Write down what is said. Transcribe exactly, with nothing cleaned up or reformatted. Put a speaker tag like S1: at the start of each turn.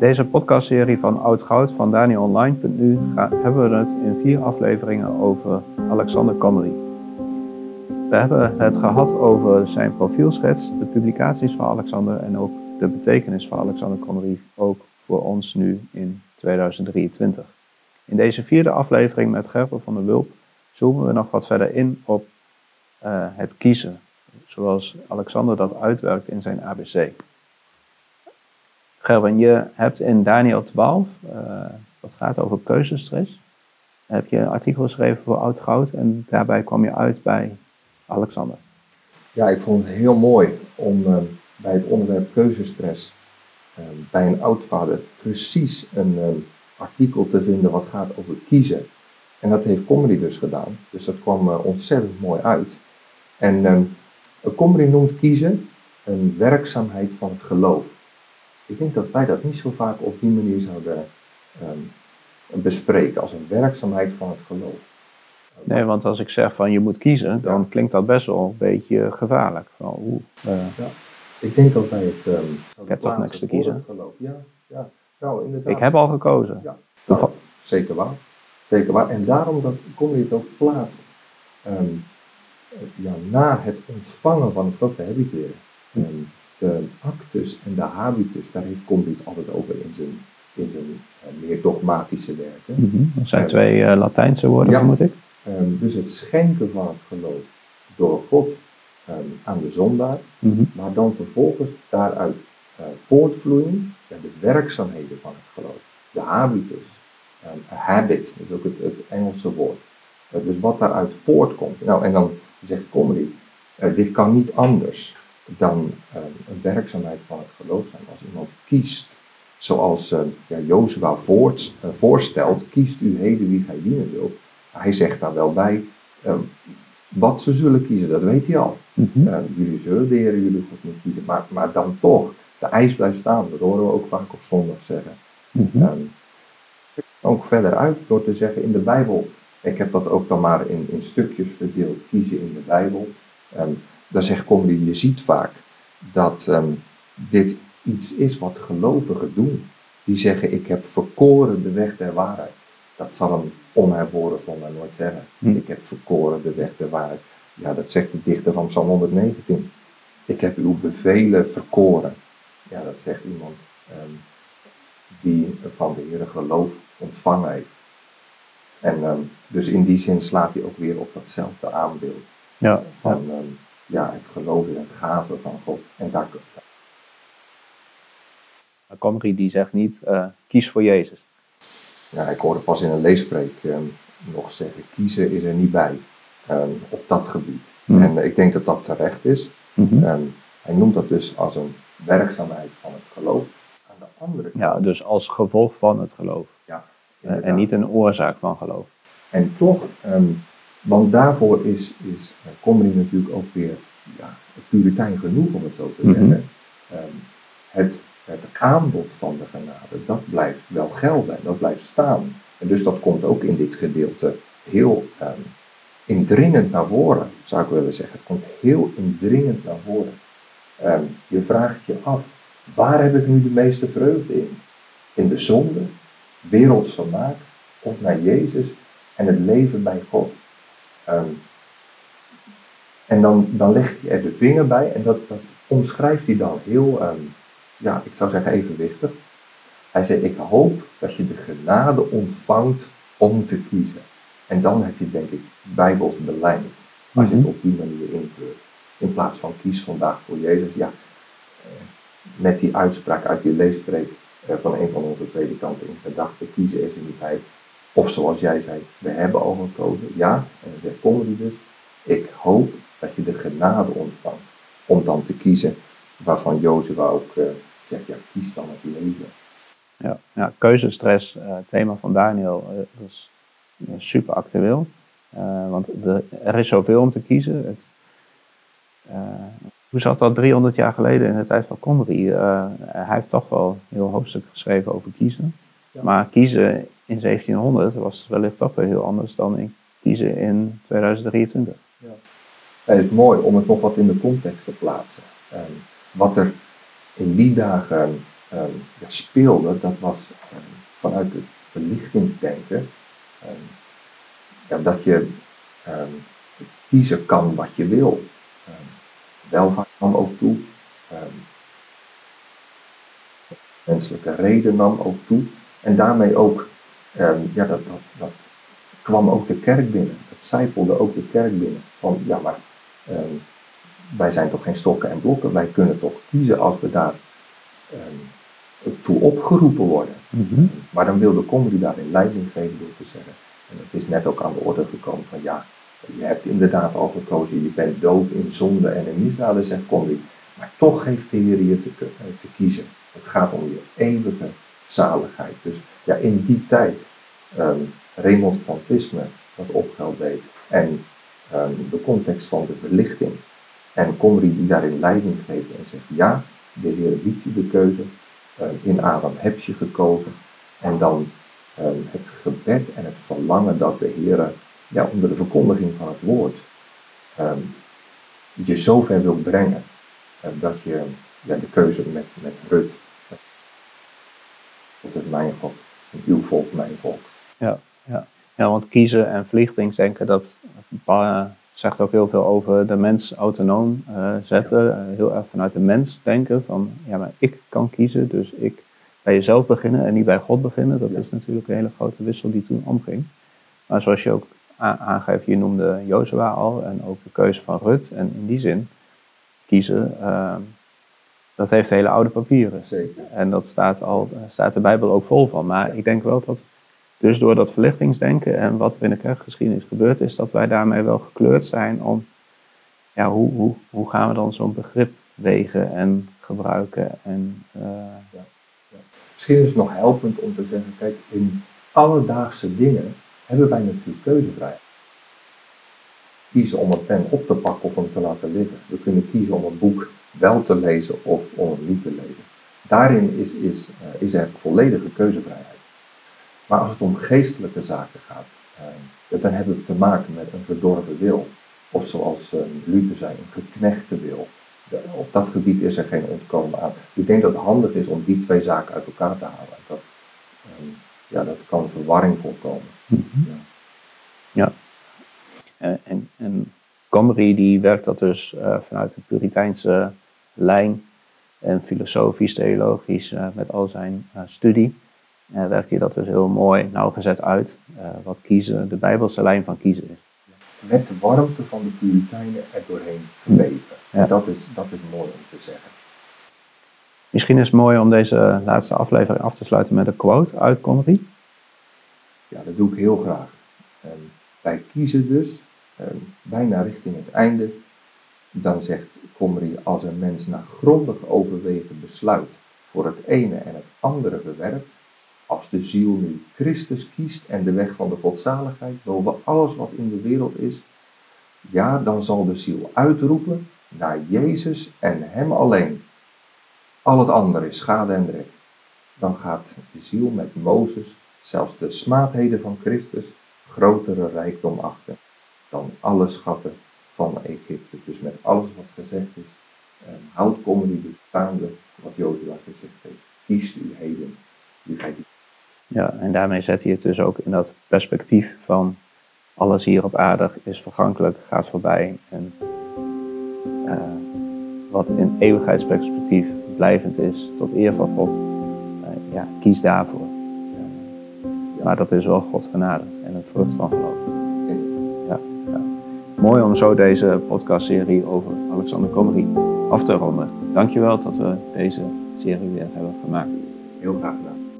S1: deze podcastserie van Oud Goud van Daniel Online punt nu hebben we het in vier afleveringen over Alexander Comrie. We hebben het gehad over zijn profielschets, de publicaties van Alexander en ook de betekenis van Alexander Comrie, ook voor ons nu in tweeduizend drieëntwintig. In deze vierde aflevering met Gerber van der Wulp zoomen we nog wat verder in op uh, het kiezen, zoals Alexander dat uitwerkt in zijn A B C. Gerben, je hebt in Daniel twaalf, uh, dat gaat over keuzestress, heb je een artikel geschreven voor Oud Goud en daarbij kwam je uit bij Alexander.
S2: Ja, ik vond het heel mooi om uh, bij het onderwerp keuzestress uh, bij een oudvader precies een uh, artikel te vinden wat gaat over kiezen. En dat heeft Comrie dus gedaan, dus dat kwam uh, ontzettend mooi uit. En uh, Comrie noemt kiezen een werkzaamheid van het geloof. Ik denk dat wij dat niet zo vaak op die manier zouden um, bespreken, als een werkzaamheid van het geloof.
S1: Nee, want als ik zeg van je moet kiezen, dan ja. klinkt dat best wel een beetje gevaarlijk. Van, oeh, uh,
S2: ja, ik denk dat wij het um,
S1: ik heb toch niks te kiezen.
S2: Geloof. Ja, ja. Nou, inderdaad.
S1: Ik heb al gekozen.
S2: Ja, nou, zeker waar. Zeker waar. En daarom dat Comrie het ook plaatst um, ja, na het ontvangen van het geloof, daar heb ik weer. Um, De actus en de habitus, daar heeft Comrie het altijd over in zijn, in zijn uh, meer dogmatische werken.
S1: Mm-hmm. Dat zijn uh, twee uh, Latijnse woorden,
S2: ja,
S1: vermoed ik.
S2: Um, dus het schenken van het geloof door God um, aan de zondaar, mm-hmm. maar dan vervolgens daaruit uh, voortvloeiend ja, de werkzaamheden van het geloof. De habitus, um, a habit, dat is ook het, het Engelse woord. Uh, dus wat daaruit voortkomt. Nou, en dan zegt Comrie, uh, dit kan niet anders dan uh, een werkzaamheid van het geloof zijn. Als iemand kiest, zoals uh, ja, Jozua voort, uh, voorstelt, kiest u heden wie gij dienen wilt. Hij zegt daar wel bij, uh, wat ze zullen kiezen, dat weet hij al. Mm-hmm. Uh, jullie zullen de Heer jullie God niet kiezen, maar, maar dan toch, de eis blijft staan. Dat horen we ook vaak op zondag zeggen. Mm-hmm. Um, ook verder uit door te zeggen in de Bijbel, ik heb dat ook dan maar in, in stukjes verdeeld, kiezen in de Bijbel. Um, Dan zegt Comrie, je ziet vaak dat um, dit iets is wat gelovigen doen. Die zeggen, ik heb verkoren de weg der waarheid. Dat zal een onherboren zondaar nooit zeggen. Hm. Ik heb verkoren de weg der waarheid. Ja, dat zegt de dichter van Psalm honderdnegentien. Ik heb uw bevelen verkoren. Ja, dat zegt iemand um, die van de Heere geloof ontvangen heeft. En um, dus in die zin slaat hij ook weer op datzelfde aanbeeld.
S1: Ja,
S2: van... Um, Ja, ik geloof in het gave van God. En daar...
S1: Comrie die zegt niet, uh, kies voor Jezus.
S2: Ja, ik hoorde pas in een leespreek um, nog zeggen, kiezen is er niet bij. Um, op dat gebied. Mm. En uh, ik denk dat dat terecht is. Mm-hmm. Um, hij noemt dat dus als een werkzaamheid van het geloof. Aan de andere kant...
S1: Ja, dus als gevolg van het geloof.
S2: Ja,
S1: uh, en niet een oorzaak van geloof.
S2: En toch... Um, Want daarvoor is, is uh, Comrie natuurlijk ook weer ja, puritein genoeg, om het zo te zeggen. Mm-hmm. Um, het, het aanbod van de genade, dat blijft wel gelden en dat blijft staan. En dus dat komt ook in dit gedeelte heel um, indringend naar voren, zou ik willen zeggen. Het komt heel indringend naar voren. Um, je vraagt je af, waar heb ik nu de meeste vreugde in? In de zonde, wereldvermaak of naar Jezus en het leven bij God? Um, en dan, dan legt hij er de vinger bij en dat, dat omschrijft hij dan heel, um, ja, ik zou zeggen evenwichtig. Hij zei, ik hoop dat je de genade ontvangt om te kiezen. En dan heb je denk ik bijbels belijnd, als je het op die manier inkleurt. In plaats van kies vandaag voor Jezus, ja, met die uitspraak uit die leespreek van een van onze predikanten in gedachten, kiezen is er niet bij. Of zoals jij zei, we hebben al gekozen, ja. En dan zegt Comrie dus, ik hoop dat je de genade ontvangt. Om dan te kiezen waarvan Jozua ook uh, zegt, ja, kies dan het leven.
S1: Ja, ja keuzestress, uh, thema van Daniel, uh, dat is uh, super actueel. Uh, want de, er is zoveel om te kiezen. Het, uh, hoe zat dat driehonderd jaar geleden in de tijd van Comrie? Uh, hij heeft toch wel een heel hoofdstuk geschreven over kiezen. Ja. Maar kiezen in zeventienhonderd was wellicht toch weer heel anders dan in kiezen in tweeduizend drieëntwintig.
S2: Ja. Het is mooi om het nog wat in de context te plaatsen. Um, wat er in die dagen um, ja, speelde, dat was um, vanuit het verlichtingsdenken, um, ja, dat je um, kiezen kan wat je wil. Um, welvaart nam ook toe. Um, menselijke reden nam ook toe. En daarmee ook, um, ja, dat, dat, dat kwam ook de kerk binnen. Het zijpelde ook de kerk binnen. Van, ja, maar um, wij zijn toch geen stokken en blokken. Wij kunnen toch kiezen als we daar um, toe opgeroepen worden.
S1: Mm-hmm.
S2: Maar dan wil de comedy daarin leiding geven door te zeggen. En het is net ook aan de orde gekomen van ja, je hebt inderdaad al gekozen, je bent dood in zonde en in misdaden, zegt comedy. Maar toch geeft de Heer je te, te kiezen. Het gaat om je eeuwige zaligheid. Dus ja, in die tijd, um, remonstrantisme dat opgeld deed en um, de context van de verlichting en comedy die daarin leiding geeft en zegt ja, de Heer biedt je de keuze, um, in Adam heb je gekozen en dan um, het gebed en het verlangen dat de Heer ja, onder de verkondiging van het woord um, je zover wil brengen uh, dat je ja, de keuze met, met Rut, God is mijn God en uw volk mijn volk.
S1: Ja, ja. ja, want kiezen en verlichtingsdenken, dat uh, zegt ook heel veel over de mens autonoom uh, zetten. Ja. Uh, heel erg vanuit de mens denken van, ja, maar ik kan kiezen, dus ik bij jezelf beginnen en niet bij God beginnen. Dat ja. is natuurlijk een hele grote wissel die toen omging. Maar zoals je ook a- aangeeft, je noemde Jozua al en ook de keuze van Rut. En in die zin, kiezen, uh, dat heeft hele oude papieren.
S2: Zeker.
S1: En dat staat, al, staat de Bijbel ook vol van. Maar ja. ik denk wel dat, dus door dat verlichtingsdenken en wat er in de kerkgeschiedenis gebeurd is, dat wij daarmee wel gekleurd zijn om, ja, hoe, hoe, hoe gaan we dan zo'n begrip wegen en gebruiken. En, uh,
S2: ja. Ja. Misschien is het nog helpend om te zeggen, kijk, in alledaagse dingen hebben wij natuurlijk keuzevrijheid. Kiezen om een pen op te pakken of om te laten liggen. We kunnen kiezen om een boek wel te lezen of om het niet te lezen. Daarin is, is, uh, is er volledige keuzevrijheid. Maar als het om geestelijke zaken gaat, uh, dan hebben we te maken met een verdorven wil. Of zoals uh, Luther zei, een geknechte wil. De, op dat gebied is er geen ontkomen aan. Ik denk dat het handig is om die twee zaken uit elkaar te halen. Dat, um, ja, dat kan verwarring voorkomen.
S1: Mm-hmm. Ja. ja. En, en, en Comrie die werkt dat dus uh, vanuit de Puriteinse lijn en filosofisch, theologisch, uh, met al zijn uh, studie. Uh, werkt hij dat dus heel mooi nauwgezet uit, uh, wat kiezen, de Bijbelse lijn van kiezen is.
S2: Met de warmte van de Puritijnen er doorheen geweven. Ja. Dat is, dat is mooi om te zeggen.
S1: Misschien is het mooi om deze laatste aflevering af te sluiten met een quote uit Comrie.
S2: Ja, dat doe ik heel graag. Um, wij kiezen dus, um, bijna richting het einde, dan zegt Comrie, als een mens na grondig overwegen besluit voor het ene en het andere verwerpt, als de ziel nu Christus kiest en de weg van de godzaligheid boven alles wat in de wereld is, ja, dan zal de ziel uitroepen naar Jezus en Hem alleen. Al het andere is schade en drek. Dan gaat de ziel met Mozes zelfs de smaadheden van Christus grotere rijkdom achten dan alle schatten van Egypte. Dus met alles wat gezegd is, eh, houdt Comrie bestaande wat Jozua gezegd heeft. Kiest u heden, wie gij dient.
S1: Ja, en daarmee zet hij het dus ook in dat perspectief van alles hier op aarde is vergankelijk, gaat voorbij. En uh, wat in eeuwigheidsperspectief blijvend is, tot eer van God, uh, ja, kies daarvoor. Uh, ja. Maar dat is wel Gods genade en een vrucht van geloof. Ja, ja. Mooi om zo deze podcastserie over Alexander Comrie af te ronden. Dankjewel dat we deze serie weer hebben gemaakt.
S2: Heel graag gedaan.